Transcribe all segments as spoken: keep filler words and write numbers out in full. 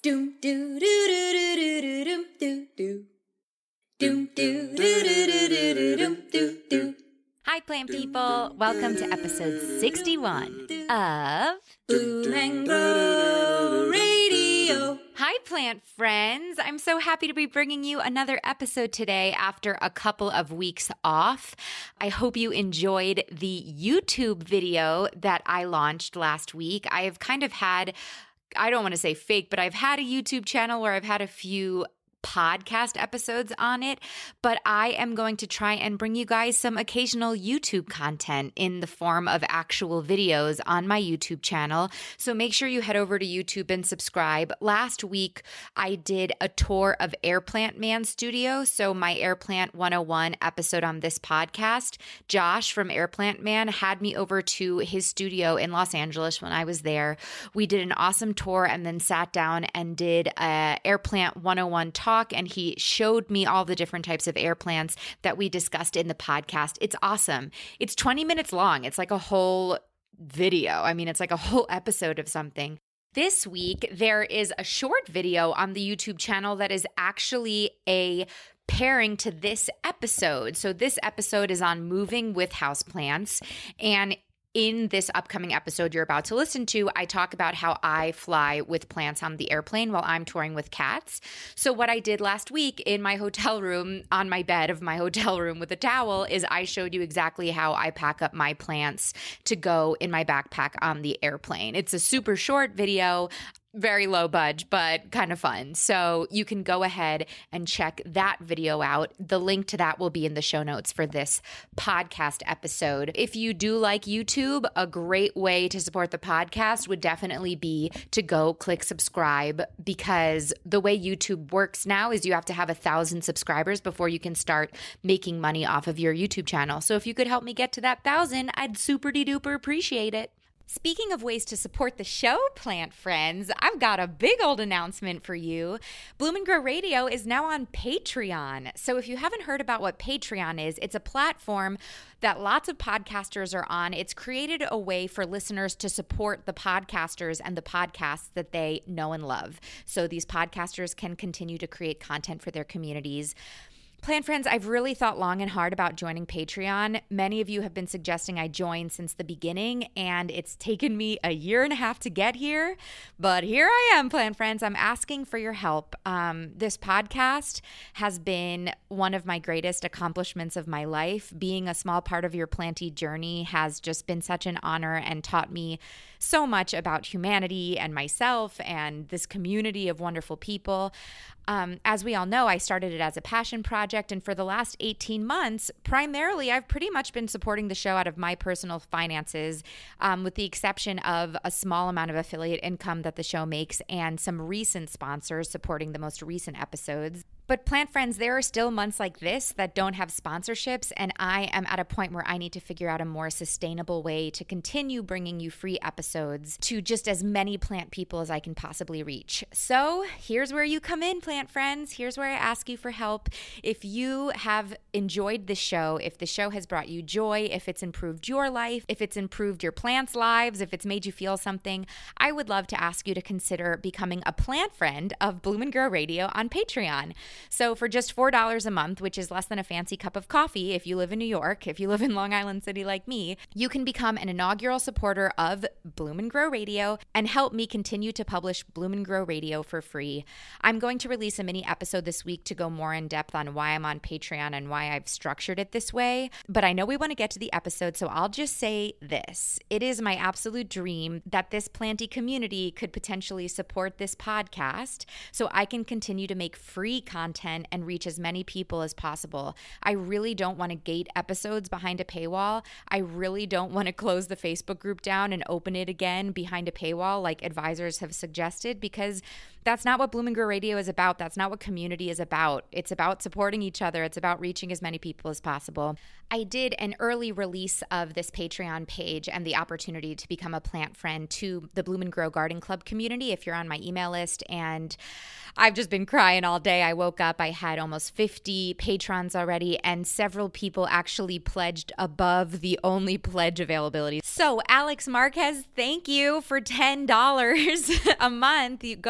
Doom doo doo doo doo doo doo doo doo. Doom doo doo doo doo doo doo doo doo. Hi, plant people. Welcome to episode sixty-one of Bloom and Grow Radio. Hi, plant friends. I'm so happy to be bringing you another episode today after a couple of weeks off. I hope you enjoyed the YouTube video that I launched last week. I have kind of had, I don't want to say fake, but I've had a YouTube channel where I've had a few podcast episodes on it, but I am going to try and bring you guys some occasional YouTube content in the form of actual videos on my YouTube channel. So make sure you head over to YouTube and subscribe. Last week, I did a tour of Airplant Man Studio. So my Airplant one oh one episode on this podcast, Josh from Airplant Man had me over to his studio in Los Angeles when I was there. We did an awesome tour and then sat down and did a Airplant one oh one talk. And he showed me all the different types of air plants that we discussed in the podcast. It's awesome. It's twenty minutes long. It's like a whole video. I mean, it's like a whole episode of something. This week, there is a short video on the YouTube channel that is actually a pairing to this episode. So this episode is on moving with houseplants, and in this upcoming episode you're about to listen to, I talk about how I fly with plants on the airplane while I'm touring with cats. So what I did last week in my hotel room, on my bed of my hotel room with a towel, is I showed you exactly how I pack up my plants to go in my backpack on the airplane. It's a super short video. Very low budge, but kind of fun. So you can go ahead and check that video out. The link to that will be in the show notes for this podcast episode. If you do like YouTube, a great way to support the podcast would definitely be to go click subscribe, because the way YouTube works now is you have to have a thousand subscribers before you can start making money off of your YouTube channel. So if you could help me get to that thousand, I'd super de duper appreciate it. Speaking of ways to support the show, plant friends, I've got a big old announcement for you. Bloom and Grow Radio is now on Patreon. So if you haven't heard about what Patreon is, it's a platform that lots of podcasters are on. It's created a way for listeners to support the podcasters and the podcasts that they know and love. So these podcasters can continue to create content for their communities. Plant friends, I've really thought long and hard about joining Patreon. Many of you have been suggesting I join since the beginning, and it's taken me a year and a half to get here. But here I am, plant friends. I'm asking for your help. Um, this podcast has been one of my greatest accomplishments of my life. Being a small part of your planty journey has just been such an honor and taught me so much about humanity and myself and this community of wonderful people. Um, as we all know, I started it as a passion project, and for the last eighteen months, primarily, I've pretty much been supporting the show out of my personal finances, um, with the exception of a small amount of affiliate income that the show makes and some recent sponsors supporting the most recent episodes. But plant friends, there are still months like this that don't have sponsorships, and I am at a point where I need to figure out a more sustainable way to continue bringing you free episodes to just as many plant people as I can possibly reach. So here's where you come in, plant friends. Here's where I ask you for help. If you have enjoyed the show, if the show has brought you joy, if it's improved your life, if it's improved your plants' lives, if it's made you feel something, I would love to ask you to consider becoming a plant friend of Bloom and Grow Radio on Patreon. So for just four dollars a month, which is less than a fancy cup of coffee if you live in New York, if you live in Long Island City like me, you can become an inaugural supporter of Bloom and Grow Radio and help me continue to publish Bloom and Grow Radio for free. I'm going to release a mini episode this week to go more in depth on why I'm on Patreon and why I've structured it this way. But I know we want to get to the episode, so I'll just say this. It is my absolute dream that this planty community could potentially support this podcast so I can continue to make free content content and reach as many people as possible. I really don't want to gate episodes behind a paywall. I really don't want to close the Facebook group down and open it again behind a paywall like advisors have suggested, because that's not what Bloom and Grow Radio is about. That's not what community is about. It's about supporting each other. It's about reaching as many people as possible. I did an early release of this Patreon page and the opportunity to become a plant friend to the Bloom and Grow Garden Club community if you're on my email list. And I've just been crying all day. I woke up, I had almost fifty patrons already, and several people actually pledged above the only pledge availability. So Alex Marquez, thank you for ten dollars a month, going above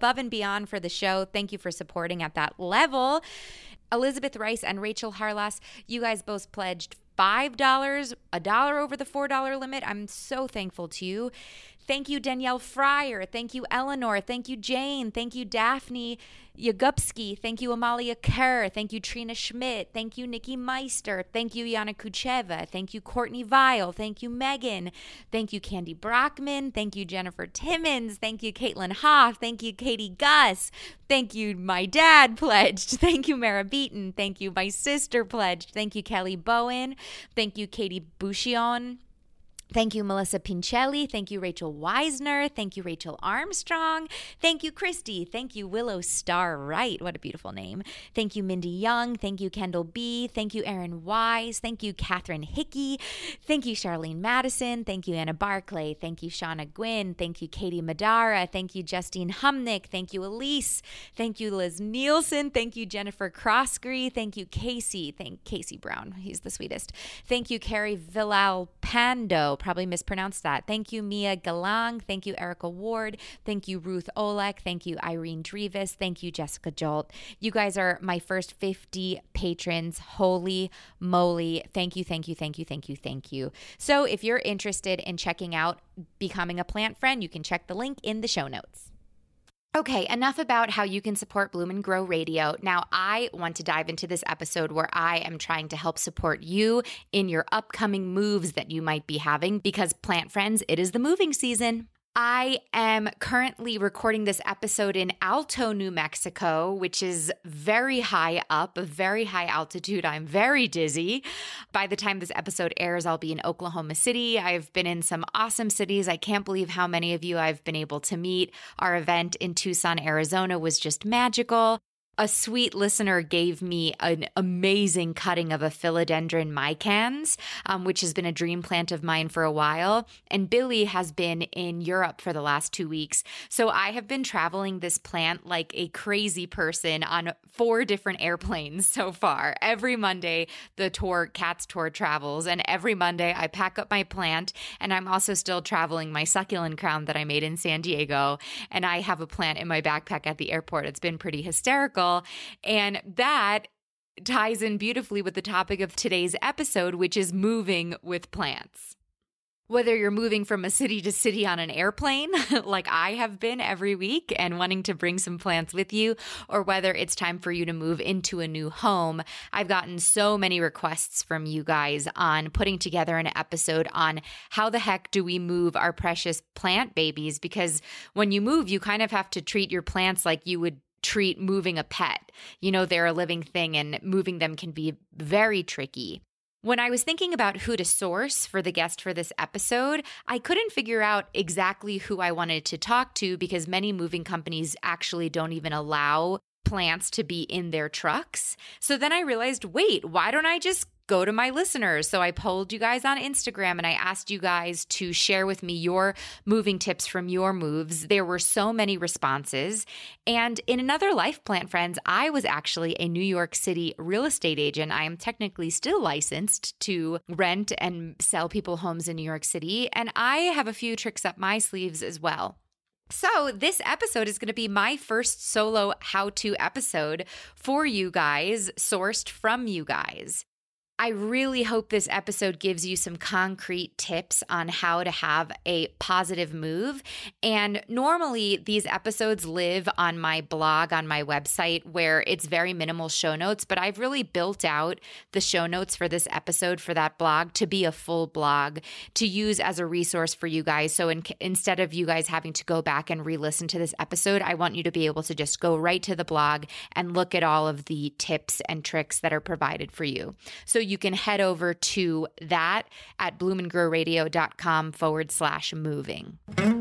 above and beyond for the show. Thank you for supporting at that level. Elizabeth Rice and Rachel Harlas, you guys both pledged five dollars, a dollar over the four dollar limit. I'm so thankful to you. Thank you, Danielle Fryer. Thank you, Eleanor. Thank you, Jane. Thank you, Daphne Yagupski. Thank you, Amalia Kerr. Thank you, Trina Schmidt. Thank you, Nikki Meister. Thank you, Yana Kucheva. Thank you, Courtney Vile. Thank you, Megan. Thank you, Candy Brockman. Thank you, Jennifer Timmons. Thank you, Caitlin Hoff. Thank you, Katie Gus. Thank you, my dad pledged. Thank you, Mara Beaton. Thank you, my sister pledged. Thank you, Kelly Bowen. Thank you, Katie Bouchion. Thank you, Melissa Pincelli. Thank you, Rachel Weisner. Thank you, Rachel Armstrong. Thank you, Christy. Thank you, Willow Star Wright. What a beautiful name. Thank you, Mindy Young. Thank you, Kendall B. Thank you, Erin Wise. Thank you, Catherine Hickey. Thank you, Charlene Madison. Thank you, Anna Barclay. Thank you, Shauna Gwynn. Thank you, Katie Madara. Thank you, Justine Humnick. Thank you, Elise. Thank you, Liz Nielsen. Thank you, Jennifer Croskery. Thank you, Casey. Thank Casey Brown. He's the sweetest. Thank you, Carrie Villalpando. Probably mispronounced that. Thank you, Mia Galang. Thank you, Erica Ward. Thank you, Ruth Olek. Thank you, Irene Drevis. Thank you, Jessica Jolt. You guys are my first fifty patrons. Holy moly. Thank you, thank you, thank you, thank you, thank you. So if you're interested in checking out Becoming a Plant Friend, you can check the link in the show notes. Okay, enough about how you can support Bloom and Grow Radio. Now, I want to dive into this episode where I am trying to help support you in your upcoming moves that you might be having because, plant friends, it is the moving season. I am currently recording this episode in Alto, New Mexico, which is very high up, a very high altitude. I'm very dizzy. By the time this episode airs, I'll be in Oklahoma City. I've been in some awesome cities. I can't believe how many of you I've been able to meet. Our event in Tucson, Arizona was just magical. A sweet listener gave me an amazing cutting of a philodendron micans, um, which has been a dream plant of mine for a while. And Billy has been in Europe for the last two weeks. So I have been traveling this plant like a crazy person on four different airplanes so far. Every Monday, the tour, Cats Tour travels. And every Monday, I pack up my plant. And I'm also still traveling my succulent crown that I made in San Diego. And I have a plant in my backpack at the airport. It's been pretty hysterical. And that ties in beautifully with the topic of today's episode, which is moving with plants. Whether you're moving from a city to city on an airplane, like I have been every week and wanting to bring some plants with you, or whether it's time for you to move into a new home, I've gotten so many requests from you guys on putting together an episode on how the heck do we move our precious plant babies? Because when you move, you kind of have to treat your plants like you would treat moving a pet. You know, they're a living thing and moving them can be very tricky. When I was thinking about who to source for the guest for this episode, I couldn't figure out exactly who I wanted to talk to because many moving companies actually don't even allow plants to be in their trucks. So then I realized, wait, why don't I just go to my listeners? So I polled you guys on Instagram and I asked you guys to share with me your moving tips from your moves. There were so many responses. And in another life, plant friends, I was actually a New York City real estate agent. I am technically still licensed to rent and sell people homes in New York City. And I have a few tricks up my sleeves as well. So this episode is going to be my first solo how-to episode for you guys, sourced from you guys. I really hope this episode gives you some concrete tips on how to have a positive move. And normally these episodes live on my blog, on my website, where it's very minimal show notes, but I've really built out the show notes for this episode for that blog to be a full blog to use as a resource for you guys. So in, instead of you guys having to go back and re-listen to this episode, I want you to be able to just go right to the blog and look at all of the tips and tricks that are provided for you. So you can head over to that at bloomandgrowradio.com forward slash moving.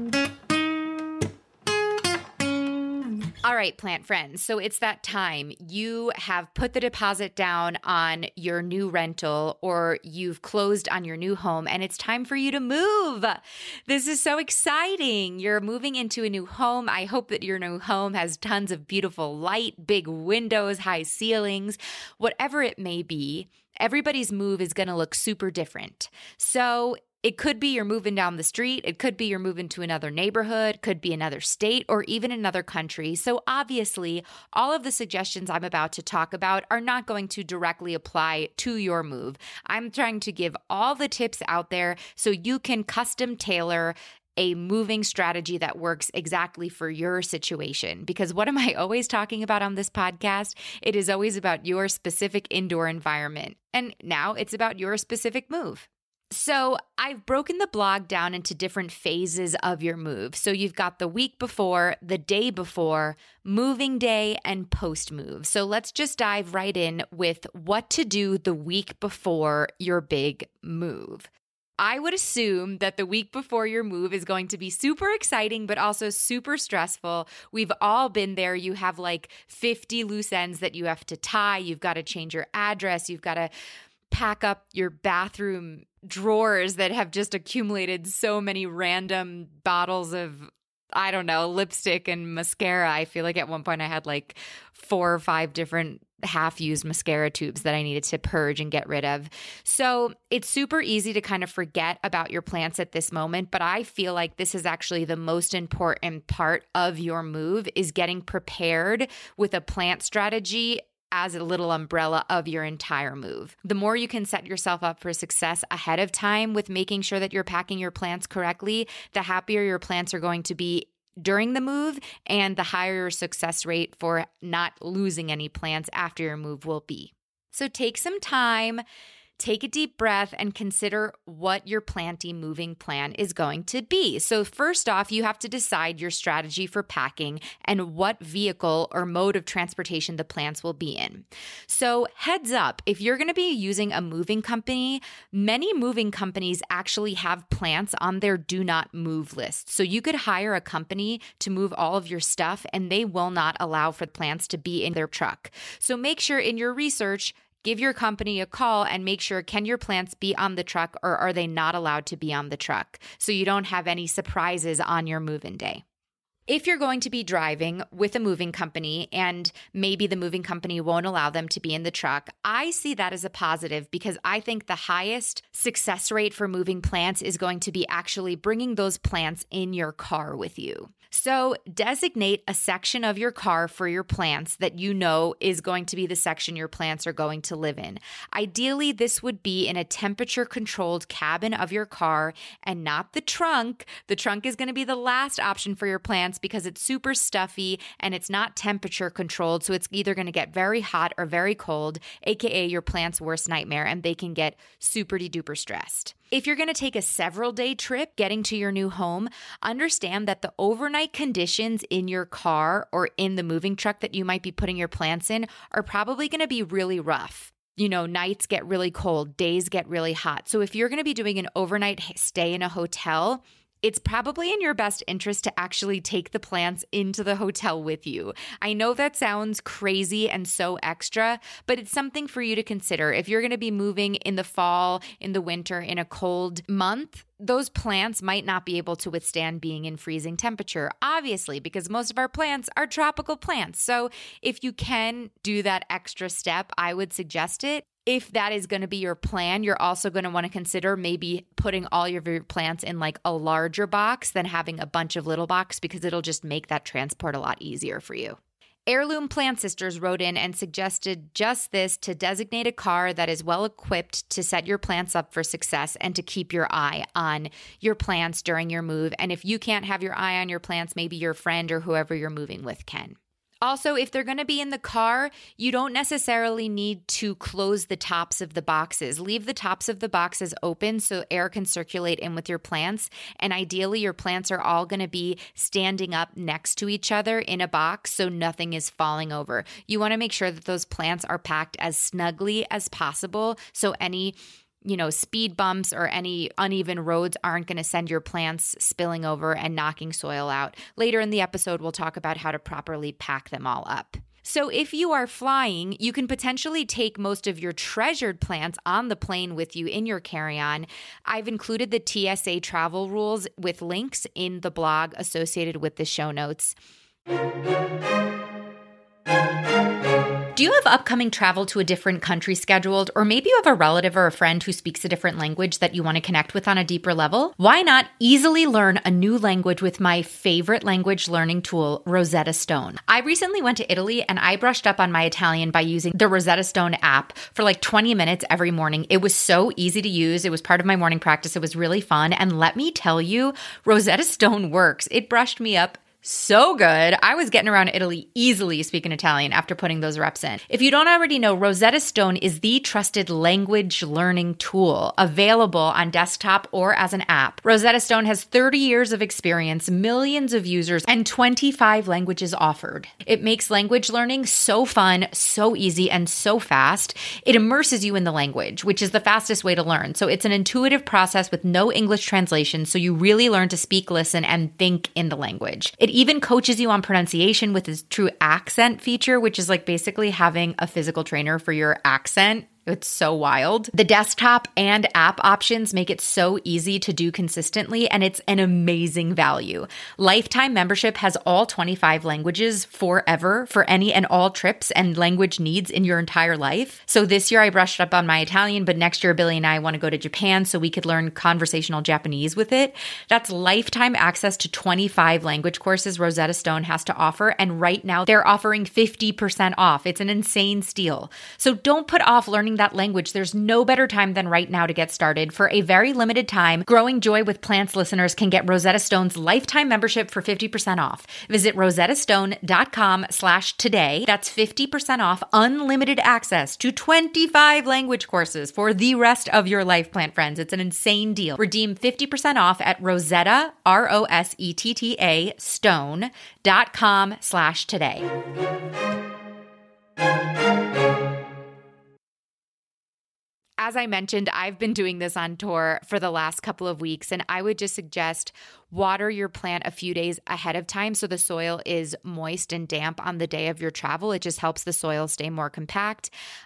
All right, plant friends. So it's that time. You have put the deposit down on your new rental or you've closed on your new home and it's time for you to move. This is so exciting. You're moving into a new home. I hope that your new home has tons of beautiful light, big windows, high ceilings, whatever it may be. Everybody's move is going to look super different. So It could be you're moving down the street. It could be you're moving to another neighborhood, could be another state, or even another country. So obviously, all of the suggestions I'm about to talk about are not going to directly apply to your move. I'm trying to give all the tips out there so you can custom tailor a moving strategy that works exactly for your situation. Because what am I always talking about on this podcast? It is always about your specific indoor environment. And now it's about your specific move. So I've broken the blog down into different phases of your move. So you've got the week before, the day before, moving day, and post-move. So let's just dive right in with what to do the week before your big move. I would assume that the week before your move is going to be super exciting, but also super stressful. We've all been there. You have like fifty loose ends that you have to tie. You've got to change your address. You've got to pack up your bathroom drawers that have just accumulated so many random bottles of, I don't know, lipstick and mascara. I feel like at one point I had like four or five different half-used mascara tubes that I needed to purge and get rid of. So it's super easy to kind of forget about your plants at this moment, but I feel like this is actually the most important part of your move, is getting prepared with a plant strategy as a little umbrella of your entire move. The more you can set yourself up for success ahead of time with making sure that you're packing your plants correctly, the happier your plants are going to be during the move, and the higher your success rate for not losing any plants after your move will be. So take some time, take a deep breath, and consider what your planty moving plan is going to be. So first off, you have to decide your strategy for packing and what vehicle or mode of transportation the plants will be in. So heads up, if you're going to be using a moving company, many moving companies actually have plants on their do not move list. So you could hire a company to move all of your stuff, and they will not allow for plants to be in their truck. So make sure in your research, give your company a call and make sure, can your plants be on the truck or are they not allowed to be on the truck, so you don't have any surprises on your move-in day. If you're going to be driving with a moving company and maybe the moving company won't allow them to be in the truck, I see that as a positive, because I think the highest success rate for moving plants is going to be actually bringing those plants in your car with you. So designate a section of your car for your plants that you know is going to be the section your plants are going to live in. Ideally, this would be in a temperature-controlled cabin of your car and not the trunk. The trunk is going to be the last option for your plants because it's super stuffy and it's not temperature controlled. So it's either going to get very hot or very cold, aka your plant's worst nightmare, and they can get super duper stressed. If you're going to take a several day trip getting to your new home, understand that the overnight conditions in your car or in the moving truck that you might be putting your plants in are probably going to be really rough. You know, nights get really cold, days get really hot. So if you're going to be doing an overnight stay in a hotel, it's probably in your best interest to actually take the plants into the hotel with you. I know that sounds crazy and so extra, but it's something for you to consider. If you're going to be moving in the fall, in the winter, in a cold month, those plants might not be able to withstand being in freezing temperature, obviously, because most of our plants are tropical plants. So if you can do that extra step, I would suggest it. If that is going to be your plan, you're also going to want to consider maybe putting all your plants in like a larger box than having a bunch of little boxes, because it'll just make that transport a lot easier for you. Heirloom Plant Sisters wrote in and suggested just this: to designate a car that is well equipped to set your plants up for success and to keep your eye on your plants during your move. And if you can't have your eye on your plants, maybe your friend or whoever you're moving with can. Also, if they're going to be in the car, you don't necessarily need to close the tops of the boxes. Leave the tops of the boxes open so air can circulate in with your plants. And ideally, your plants are all going to be standing up next to each other in a box so nothing is falling over. You want to make sure that those plants are packed as snugly as possible so any you know, speed bumps or any uneven roads aren't going to send your plants spilling over and knocking soil out. Later in the episode, we'll talk about how to properly pack them all up. So if you are flying, you can potentially take most of your treasured plants on the plane with you in your carry-on. I've included the T S A travel rules with links in the blog associated with the show notes. Do Do you have upcoming travel to a different country scheduled, or maybe you have a relative or a friend who speaks a different language that you want to connect with on a deeper level? Why not easily learn a new language with my favorite language learning tool, Rosetta Stone? I recently went to Italy and I brushed up on my Italian by using the Rosetta Stone app for like twenty minutes every morning. It was so easy to use. It was part of my morning practice. It was really fun. And let me tell you, Rosetta Stone works. It brushed me up so good. I was getting around Italy easily speaking Italian after putting those reps in. If you don't already know, Rosetta Stone is the trusted language learning tool available on desktop or as an app. Rosetta Stone has thirty years of experience, millions of users, and twenty-five languages offered. It makes language learning so fun, so easy, and so fast. It immerses you in the language, which is the fastest way to learn. So it's an intuitive process with no English translation, so you really learn to speak, listen, and think in the language. It even coaches you on pronunciation with its true accent feature, which is like basically having a physical trainer for your accent. It's so wild. The desktop and app options make it so easy to do consistently, and it's an amazing value. Lifetime membership has all twenty-five languages forever for any and all trips and language needs in your entire life. So this year I brushed up on my Italian, but next year Billy and I want to go to Japan so we could learn conversational Japanese with it. That's lifetime access to twenty-five language courses Rosetta Stone has to offer, and right now they're offering fifty percent off. It's an insane steal. So don't put off learning that language. There's no better time than right now to get started. For a very limited time, Growing Joy with Plants listeners can get Rosetta Stone's lifetime membership for fifty percent off. Visit rosettastone.com slash today. That's fifty percent off unlimited access to twenty-five language courses for the rest of your life, plant friends. It's an insane deal. Redeem fifty percent off at Rosetta, R O S E T T A, stone.com slash today. As I mentioned, I've been doing this on tour for the last couple of weeks, and I would just suggest water your plant a few days ahead of time so the soil is moist and damp on the day of your travel. It just helps the soil stay more compact.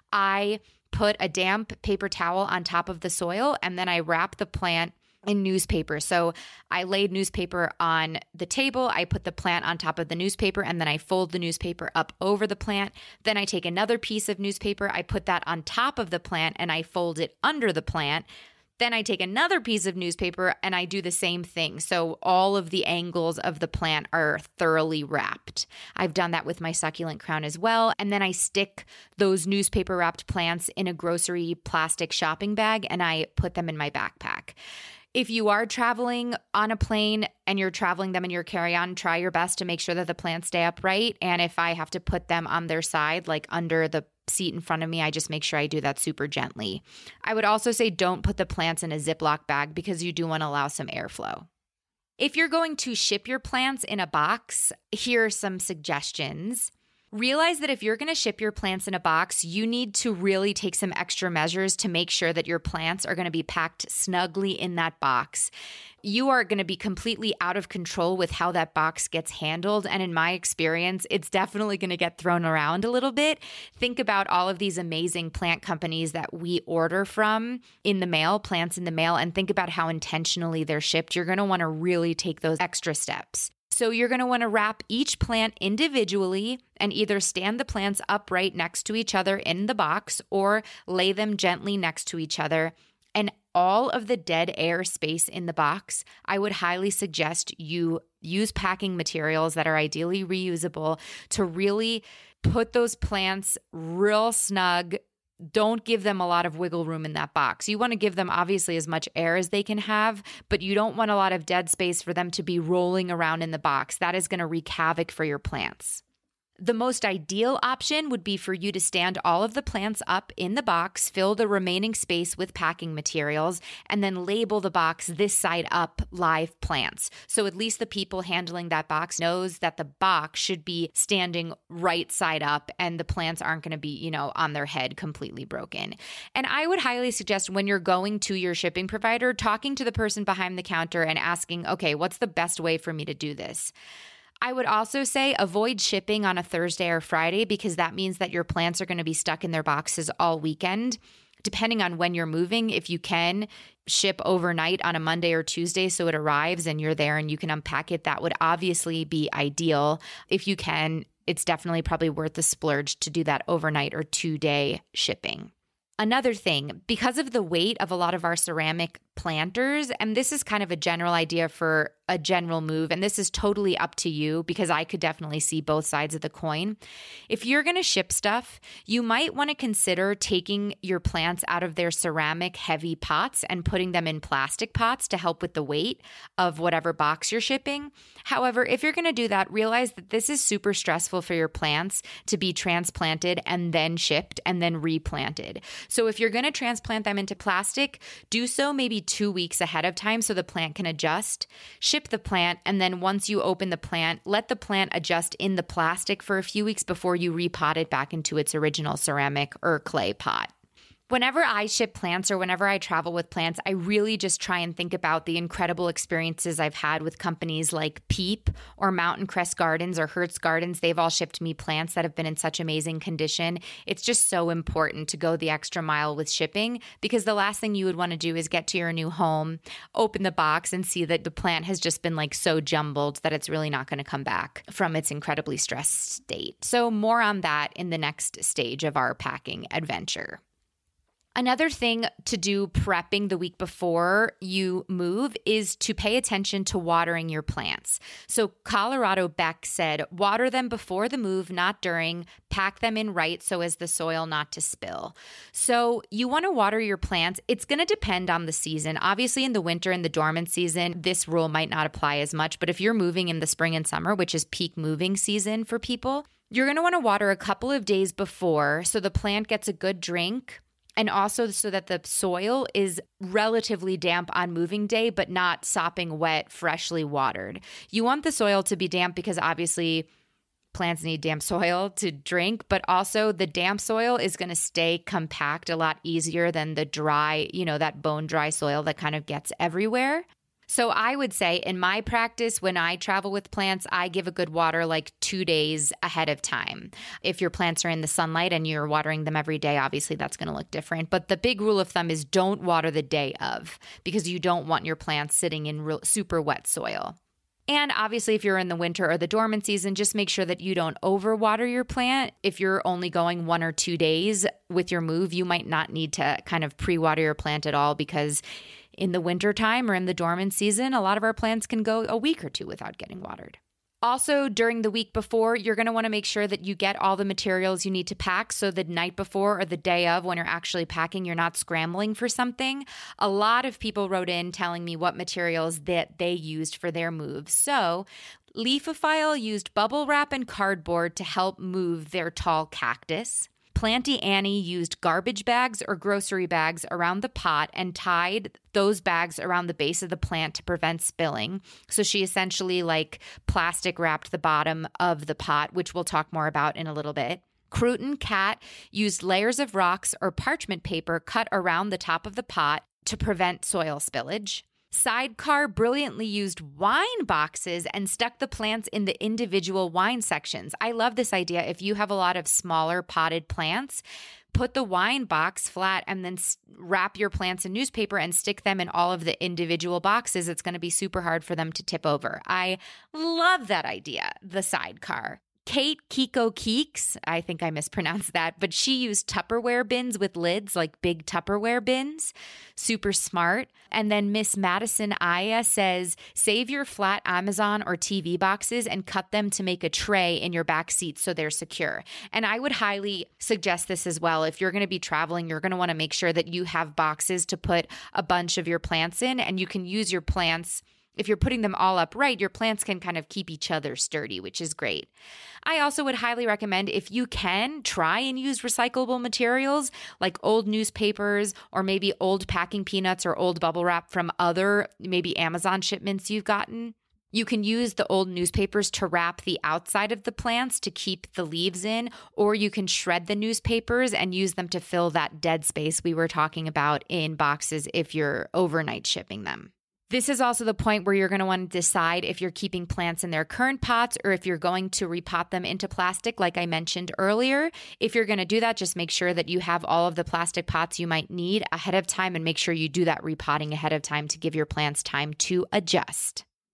I put a damp paper towel on top of the soil, and then I wrap the plant in newspaper. So I laid newspaper on the table, I put the plant on top of the newspaper, and then I fold the newspaper up over the plant. Then I take another piece of newspaper, I put that on top of the plant, and I fold it under the plant. Then I take another piece of newspaper and I do the same thing. So all of the angles of the plant are thoroughly wrapped. I've done that with my succulent crown as well. And then I stick those newspaper wrapped plants in a grocery plastic shopping bag and I put them in my backpack. If you are traveling on a plane and you're traveling them in your carry-on, try your best to make sure that the plants stay upright. And if I have to put them on their side, like under the seat in front of me, I just make sure I do that super gently. I would also say don't put the plants in a Ziploc bag because you do want to allow some airflow. If you're going to ship your plants in a box, here are some suggestions. Realize that if you're going to ship your plants in a box, you need to really take some extra measures to make sure that your plants are going to be packed snugly in that box. You are going to be completely out of control with how that box gets handled. And in my experience, it's definitely going to get thrown around a little bit. Think about all of these amazing plant companies that we order from in the mail, plants in the mail, and think about how intentionally they're shipped. You're going to want to really take those extra steps. So you're going to want to wrap each plant individually and either stand the plants upright next to each other in the box or lay them gently next to each other. And all of the dead air space in the box, I would highly suggest you use packing materials that are ideally reusable to really put those plants real snug. Don't give them a lot of wiggle room in that box. You want to give them obviously as much air as they can have, but you don't want a lot of dead space for them to be rolling around in the box. That is going to wreak havoc for your plants. The most ideal option would be for you to stand all of the plants up in the box, fill the remaining space with packing materials, and then label the box this side up live plants. So at least the people handling that box knows that the box should be standing right side up and the plants aren't going to be, you know, on their head completely broken. And I would highly suggest when you're going to your shipping provider, talking to the person behind the counter and asking, okay, what's the best way for me to do this? I would also say avoid shipping on a Thursday or Friday because that means that your plants are going to be stuck in their boxes all weekend. Depending on when you're moving, if you can ship overnight on a Monday or Tuesday so it arrives and you're there and you can unpack it, that would obviously be ideal. If you can it's definitely probably worth the splurge to do that overnight or two-day shipping. Another thing, because of the weight of a lot of our ceramic planters, and this is kind of a general idea for a general move, and this is totally up to you because I could definitely see both sides of the coin. If you're going to ship stuff, you might want to consider taking your plants out of their ceramic heavy pots and putting them in plastic pots to help with the weight of whatever box you're shipping. However, if you're going to do that, realize that this is super stressful for your plants to be transplanted and then shipped and then replanted. So if you're going to transplant them into plastic, do so maybe two weeks ahead of time so the plant can adjust. Ship the plant, and then once you open the plant, let the plant adjust in the plastic for a few weeks before you repot it back into its original ceramic or clay pot. Whenever I ship plants or whenever I travel with plants, I really just try and think about the incredible experiences I've had with companies like Peep or Mountain Crest Gardens or Hertz Gardens. They've all shipped me plants that have been in such amazing condition. It's just so important to go the extra mile with shipping because the last thing you would want to do is get to your new home, open the box, and see that the plant has just been like so jumbled that it's really not going to come back from its incredibly stressed state. So more on that in the next stage of our packing adventure. Another thing to do prepping the week before you move is to pay attention to watering your plants. So Colorado Beck said, water them before the move, not during. Pack them in right so as the soil not to spill. So you want to water your plants. It's going to depend on the season. Obviously in the winter and the dormant season, this rule might not apply as much. But if you're moving in the spring and summer, which is peak moving season for people, you're going to want to water a couple of days before so the plant gets a good drink. And also so that the soil is relatively damp on moving day, but not sopping wet, freshly watered. You want the soil to be damp because obviously plants need damp soil to drink, but also the damp soil is going to stay compact a lot easier than the dry, you know, that bone dry soil that kind of gets everywhere. So I would say in my practice, when I travel with plants, I give a good water like two days ahead of time. If your plants are in the sunlight and you're watering them every day, obviously that's going to look different. But the big rule of thumb is don't water the day of because you don't want your plants sitting in real, super wet soil. And obviously, if you're in the winter or the dormant season, just make sure that you don't overwater your plant. If you're only going one or two days with your move, you might not need to kind of pre-water your plant at all because in the winter time or in the dormant season, a lot of our plants can go a week or two without getting watered. Also, during the week before, you're going to want to make sure that you get all the materials you need to pack so the night before or the day of when you're actually packing, you're not scrambling for something. A lot of people wrote in telling me what materials that they used for their moves. So Leafophile used bubble wrap and cardboard to help move their tall cactus. Planty Annie used garbage bags or grocery bags around the pot and tied those bags around the base of the plant to prevent spilling. So she essentially like plastic wrapped the bottom of the pot, which we'll talk more about in a little bit. Cruton Cat used layers of rocks or parchment paper cut around the top of the pot to prevent soil spillage. Sidecar brilliantly used wine boxes and stuck the plants in the individual wine sections. I love this idea. If you have a lot of smaller potted plants, put the wine box flat and then wrap your plants in newspaper and stick them in all of the individual boxes. It's going to be super hard for them to tip over. I love that idea, the sidecar. Kate Kiko Keeks, I think I mispronounced that, but she used Tupperware bins with lids, like big Tupperware bins. Super smart. And then Miss Madison Aya says, save your flat Amazon or T V boxes and cut them to make a tray in your back seat so they're secure. And I would highly suggest this as well. If you're going to be traveling, you're going to want to make sure that you have boxes to put a bunch of your plants in, and you can use your plants. If you're putting them all upright, your plants can kind of keep each other sturdy, which is great. I also would highly recommend, if you can, try and use recyclable materials like old newspapers or maybe old packing peanuts or old bubble wrap from other maybe Amazon shipments you've gotten. You can use the old newspapers to wrap the outside of the plants to keep the leaves in, or you can shred the newspapers and use them to fill that dead space we were talking about in boxes if you're overnight shipping them. This is also the point where you're going to want to decide if you're keeping plants in their current pots or if you're going to repot them into plastic, like I mentioned earlier. If you're going to do that, just make sure that you have all of the plastic pots you might need ahead of time and make sure you do that repotting ahead of time to give your plants time to adjust.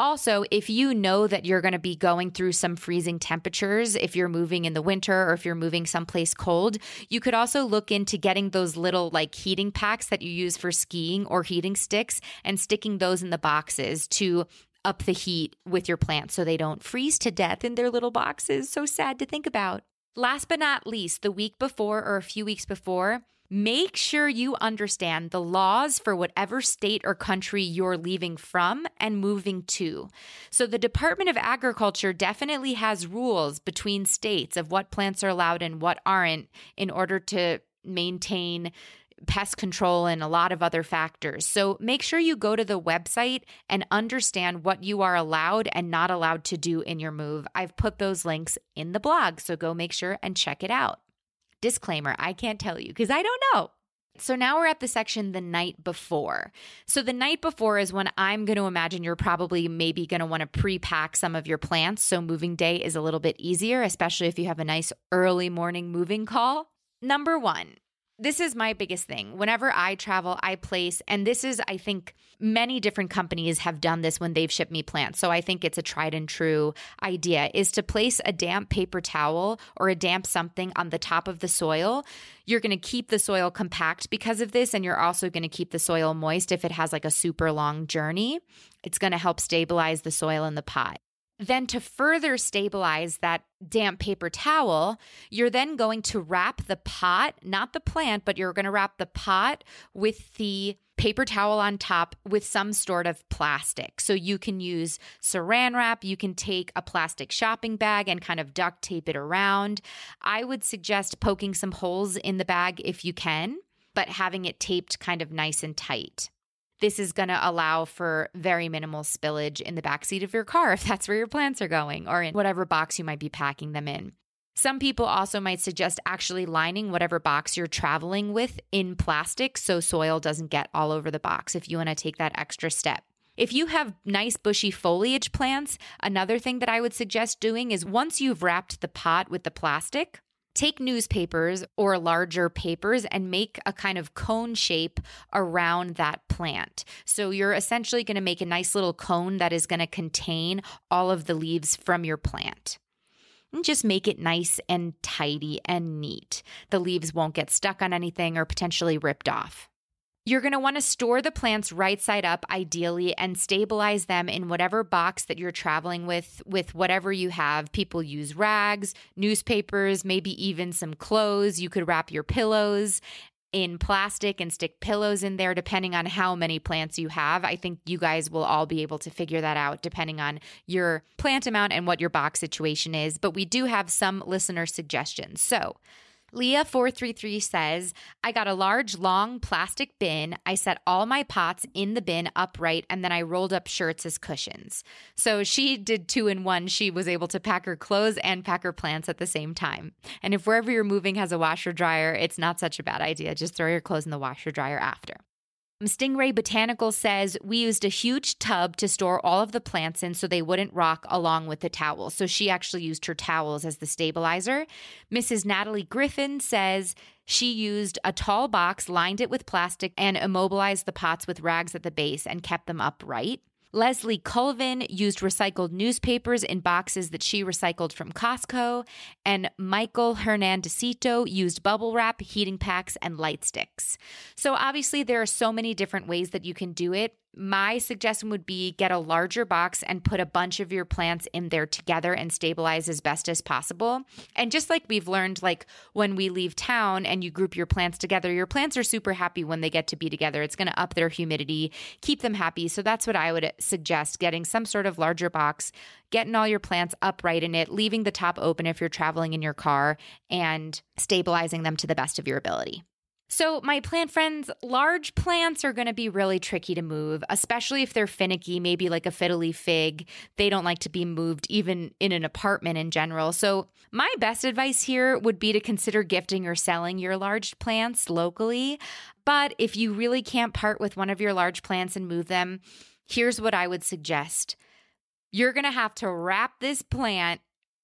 Also, if you know that you're going to be going through some freezing temperatures, if you're moving in the winter or if you're moving someplace cold, you could also look into getting those little like heating packs that you use for skiing or heating sticks and sticking those in the boxes to up the heat with your plants so they don't freeze to death in their little boxes. So sad to think about. Last but not least, the week before or a few weeks before, make sure you understand the laws for whatever state or country you're leaving from and moving to. So the Department of Agriculture definitely has rules between states of what plants are allowed and what aren't in order to maintain pest control and a lot of other factors. So make sure you go to the website and understand what you are allowed and not allowed to do in your move. I've put those links in the blog, so go make sure and check it out. Disclaimer, I can't tell you because I don't know. So now we're at the section the night before. So the night before is when I'm going to imagine you're probably maybe going to want to pre-pack some of your plants. So moving day is a little bit easier, especially if you have a nice early morning moving call. Number one, this is my biggest thing. Whenever I travel, I place, and this is, I think, many different companies have done this when they've shipped me plants. So I think it's a tried and true idea, is to place a damp paper towel or a damp something on the top of the soil. You're going to keep the soil compact because of this, and you're also going to keep the soil moist if it has like a super long journey. It's going to help stabilize the soil in the pot. Then to further stabilize that damp paper towel, you're then going to wrap the pot, not the plant, but you're going to wrap the pot with the paper towel on top with some sort of plastic. So you can use saran wrap, you can take a plastic shopping bag and kind of duct tape it around. I would suggest poking some holes in the bag if you can, but having it taped kind of nice and tight. This is going to allow for very minimal spillage in the backseat of your car if that's where your plants are going, or in whatever box you might be packing them in. Some people also might suggest actually lining whatever box you're traveling with in plastic so soil doesn't get all over the box if you want to take that extra step. If you have nice bushy foliage plants, another thing that I would suggest doing is once you've wrapped the pot with the plastic, take newspapers or larger papers and make a kind of cone shape around that plant. So you're essentially going to make a nice little cone that is going to contain all of the leaves from your plant. And just make it nice and tidy and neat. The leaves won't get stuck on anything or potentially ripped off. You're going to want to store the plants right side up, ideally, and stabilize them in whatever box that you're traveling with, with whatever you have. People use rags, newspapers, maybe even some clothes. You could wrap your pillows in plastic and stick pillows in there, depending on how many plants you have. I think you guys will all be able to figure that out depending on your plant amount and what your box situation is. But we do have some listener suggestions. So Leah four three three says, I got a large, long plastic bin. I set all my pots in the bin upright, and then I rolled up shirts as cushions. So she did two in one. She was able to pack her clothes and pack her plants at the same time. And if wherever you're moving has a washer dryer, it's not such a bad idea. Just throw your clothes in the washer dryer after. Stingray Botanical says, we used a huge tub to store all of the plants in so they wouldn't rock along with the towels. So she actually used her towels as the stabilizer. Missus Natalie Griffin says she used a tall box, lined it with plastic, and immobilized the pots with rags at the base and kept them upright. Leslie Colvin used recycled newspapers in boxes that she recycled from Costco. And Michael Hernandezito used bubble wrap, heating packs, and light sticks. So obviously there are so many different ways that you can do it. My suggestion would be get a larger box and put a bunch of your plants in there together and stabilize as best as possible. And just like we've learned, like when we leave town and you group your plants together, your plants are super happy when they get to be together. It's going to up their humidity, keep them happy. So that's what I would suggest, getting some sort of larger box, getting all your plants upright in it, leaving the top open if you're traveling in your car, and stabilizing them to the best of your ability. So my plant friends, large plants are going to be really tricky to move, especially if they're finicky, maybe like a fiddle leaf fig. They don't like to be moved even in an apartment in general. So my best advice here would be to consider gifting or selling your large plants locally. But if you really can't part with one of your large plants and move them, here's what I would suggest. You're going to have to wrap this plant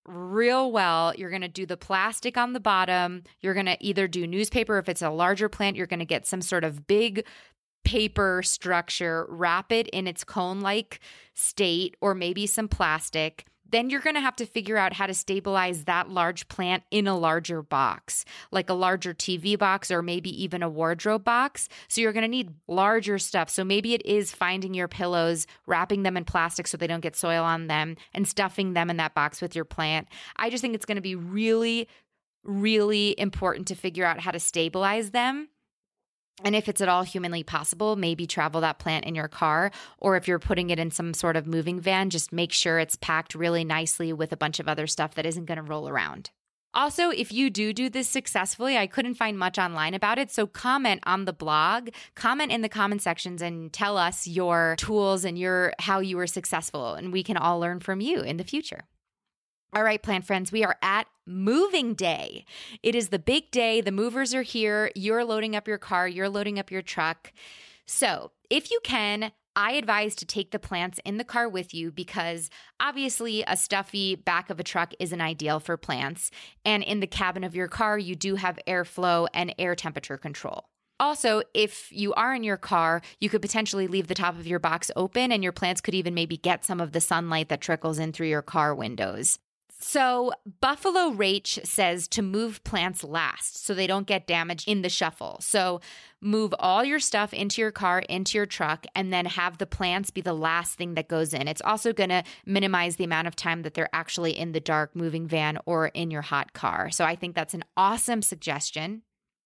real well. You're going to do the plastic on the bottom. You're going to either do newspaper. If it's a larger plant, you're going to get some sort of big paper structure, wrap it in its cone-like state, or maybe some plastic. Then you're going to have to figure out how to stabilize that large plant in a larger box, like a larger T V box or maybe even a wardrobe box. So you're going to need larger stuff. So maybe it is finding your pillows, wrapping them in plastic so they don't get soil on them, and stuffing them in that box with your plant. I just think it's going to be really, really important to figure out how to stabilize them. And if it's at all humanly possible, maybe travel that plant in your car, or if you're putting it in some sort of moving van, just make sure it's packed really nicely with a bunch of other stuff that isn't going to roll around. Also, if you do do this successfully, I couldn't find much online about it, so comment on the blog, comment in the comment sections and tell us your tools and your how you were successful, and we can all learn from you in the future. All right, plant friends, we are at moving day. It is the big day. The movers are here. You're loading up your car. You're loading up your truck. So if you can, I advise to take the plants in the car with you, because obviously a stuffy back of a truck isn't ideal for plants. And in the cabin of your car, you do have airflow and air temperature control. Also, if you are in your car, you could potentially leave the top of your box open, and your plants could even maybe get some of the sunlight that trickles in through your car windows. So Buffalo Rach says to move plants last so they don't get damaged in the shuffle. So move all your stuff into your car, into your truck, and then have the plants be the last thing that goes in. It's also going to minimize the amount of time that they're actually in the dark moving van or in your hot car. So I think that's an awesome suggestion.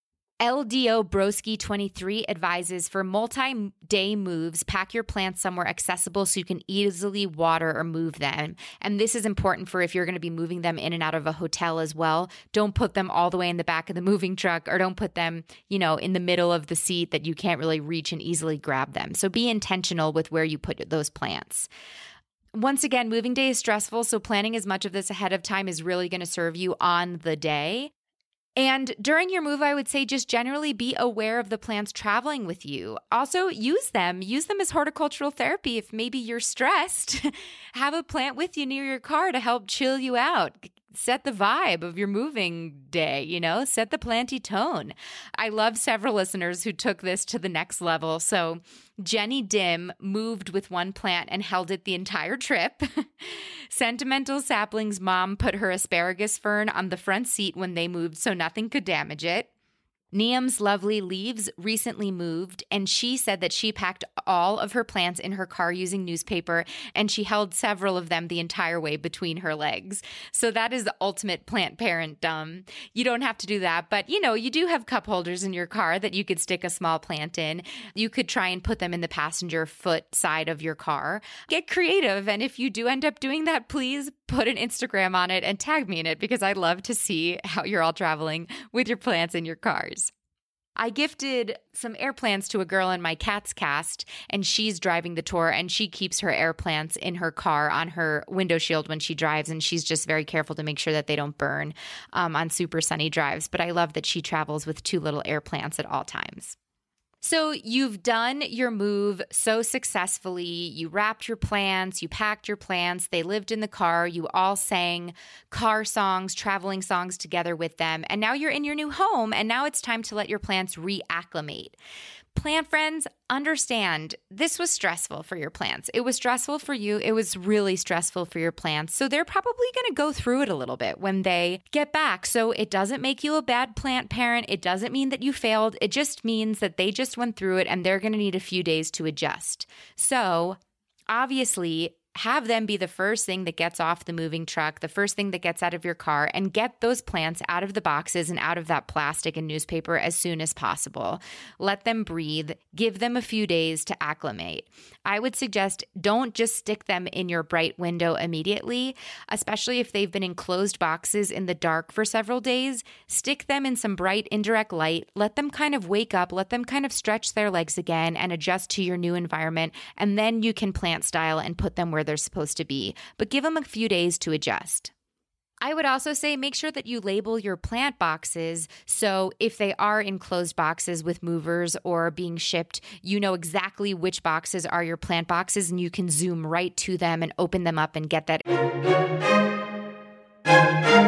L D O Broski twenty-three advises for multi-day moves, pack your plants somewhere accessible so you can easily water or move them. And this is important for if you're going to be moving them in and out of a hotel as well. Don't put them all the way in the back of the moving truck, or don't put them, you know, in the middle of the seat that you can't really reach and easily grab them. So be intentional with where you put those plants. Once again, moving day is stressful, so planning as much of this ahead of time is really going to serve you on the day. And during your move, I would say just generally be aware of the plants traveling with you. Also, use them. Use them as horticultural therapy. If maybe you're stressed, have a plant with you near your car to help chill you out. Set the vibe of your moving day, you know, set the planty tone. I love several listeners who took this to the next level. So Jenny Dim moved with one plant and held it the entire trip. Sentimental Sapling's mom put her asparagus fern on the front seat when they moved so nothing could damage it. Niam's Lovely Leaves recently moved, and she said that she packed all of her plants in her car using newspaper, and she held several of them the entire way between her legs. So that is the ultimate plant parent-dom. You don't have to do that, but you know, you do have cup holders in your car that you could stick a small plant in. You could try and put them in the passenger foot side of your car. Get creative, and if you do end up doing that, please put an Instagram on it and tag me in it, because I'd love to see how you're all traveling with your plants in your cars. I gifted some air plants to a girl in my Cats cast, and she's driving the tour, and she keeps her air plants in her car on her window shield when she drives, and she's just very careful to make sure that they don't burn um, on super sunny drives. But I love that she travels with two little air plants at all times. So you've done your move so successfully. You wrapped your plants, you packed your plants, they lived in the car, you all sang car songs, traveling songs together with them, and now you're in your new home, and now it's time to let your plants reacclimate. Plant friends, understand this was stressful for your plants. It was stressful for you. It was really stressful for your plants. So they're probably going to go through it a little bit when they get back. So it doesn't make you a bad plant parent. It doesn't mean that you failed. It just means that they just went through it and they're going to need a few days to adjust. So obviously, have them be the first thing that gets off the moving truck, the first thing that gets out of your car, and get those plants out of the boxes and out of that plastic and newspaper as soon as possible. Let them breathe. Give them a few days to acclimate. I would suggest don't just stick them in your bright window immediately, especially if they've been in closed boxes in the dark for several days. Stick them in some bright indirect light. Let them kind of wake up. Let them kind of stretch their legs again and adjust to your new environment. And then you can plant style and put them where they're supposed to be, but give them a few days to adjust. I would also say make sure that you label your plant boxes, so if they are in closed boxes with movers or being shipped, you know exactly which boxes are your plant boxes, and you can zoom right to them and open them up and get that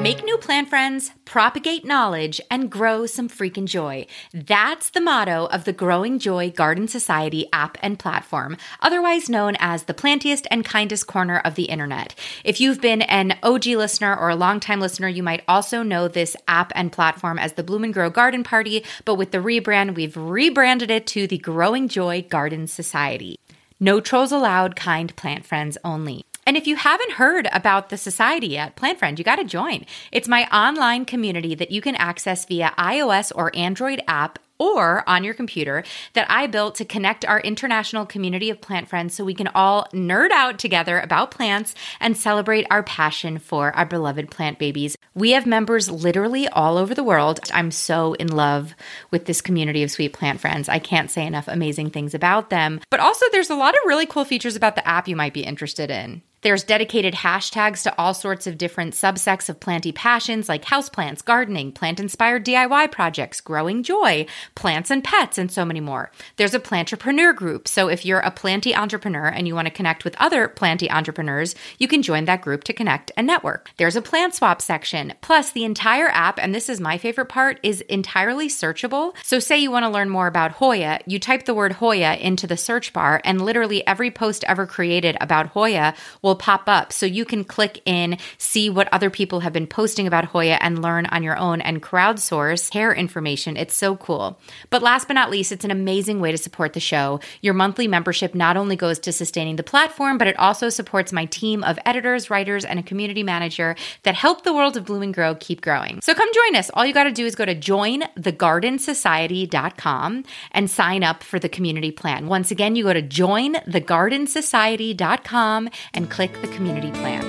Make new plant friends, propagate knowledge, and grow some freaking joy. That's the motto of the Growing Joy Garden Society app and platform, otherwise known as the plantiest and kindest corner of the internet. If you've been an O G listener or a longtime listener, you might also know this app and platform as the Bloom and Grow Garden Party, but with the rebrand, we've rebranded it to the Growing Joy Garden Society. No trolls allowed, kind plant friends only. And if you haven't heard about the society yet, Plant Friend, you got to join. It's my online community that you can access via iOS or Android app or on your computer that I built to connect our international community of plant friends so we can all nerd out together about plants and celebrate our passion for our beloved plant babies. We have members literally all over the world. I'm so in love with this community of sweet plant friends. I can't say enough amazing things about them. But also there's a lot of really cool features about the app you might be interested in. There's dedicated hashtags to all sorts of different subsects of planty passions like houseplants, gardening, plant-inspired D I Y projects, growing joy, plants and pets, and so many more. There's a plantrepreneur group, so if you're a planty entrepreneur and you want to connect with other planty entrepreneurs, you can join that group to connect and network. There's a plant swap section. Plus, the entire app, and this is my favorite part, is entirely searchable. So say you want to learn more about Hoya, you type the word Hoya into the search bar, and literally every post ever created about Hoya will pop up. So you can click in, see what other people have been posting about Hoya, and learn on your own and crowdsource hair information. It's so cool. But last but not least, it's an amazing way to support the show. Your monthly membership not only goes to sustaining the platform, but it also supports my team of editors, writers, and a community manager that help the world of Bloom and Grow keep growing. So come join us. All you got to do is go to join the garden society dot com and sign up for the community plan. Once again, you go to join the garden society dot com and click the community plan.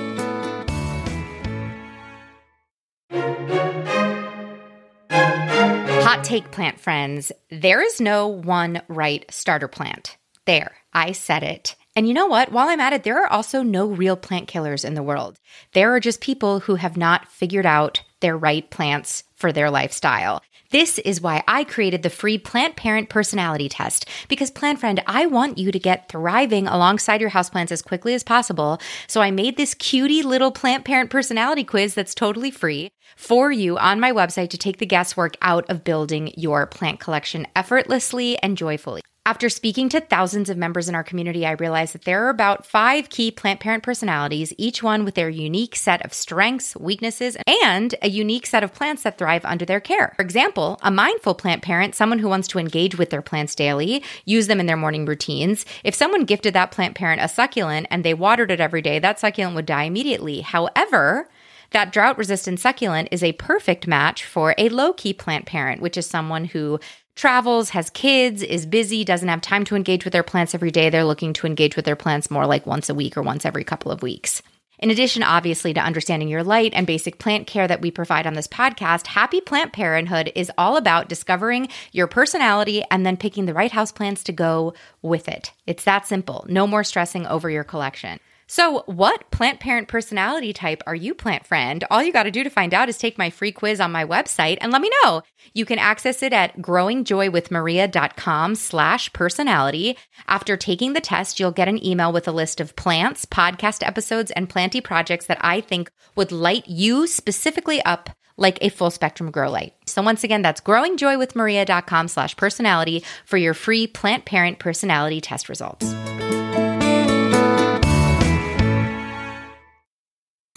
Hot take, plant friends. There is no one right starter plant. There, I said it. And you know what? While I'm at it, there are also no real plant killers in the world. There are just people who have not figured out their right plants for their lifestyle. This is why I created the free Plant Parent Personality Test. Because, Plant Friend, I want you to get thriving alongside your houseplants as quickly as possible. So I made this cutie little Plant Parent Personality Quiz that's totally free for you on my website to take the guesswork out of building your plant collection effortlessly and joyfully. After speaking to thousands of members in our community, I realized that there are about five key plant parent personalities, each one with their unique set of strengths, weaknesses, and a unique set of plants that thrive under their care. For example, a mindful plant parent, someone who wants to engage with their plants daily, use them in their morning routines. If someone gifted that plant parent a succulent and they watered it every day, that succulent would die immediately. However, that drought-resistant succulent is a perfect match for a low-key plant parent, which is someone who travels, has kids, is busy, doesn't have time to engage with their plants every day. They're looking to engage with their plants more like once a week or once every couple of weeks. In addition, obviously, to understanding your light and basic plant care that we provide on this podcast, Happy Plant Parenthood is all about discovering your personality and then picking the right houseplants to go with it. It's that simple. No more stressing over your collection. So what plant parent personality type are you, plant friend? All you got to do to find out is take my free quiz on my website and let me know. You can access it at growingjoywithmaria.com slash personality. After taking the test, you'll get an email with a list of plants, podcast episodes, and planty projects that I think would light you specifically up like a full spectrum grow light. So once again, that's growingjoywithmaria.com slash personality for your free plant parent personality test results.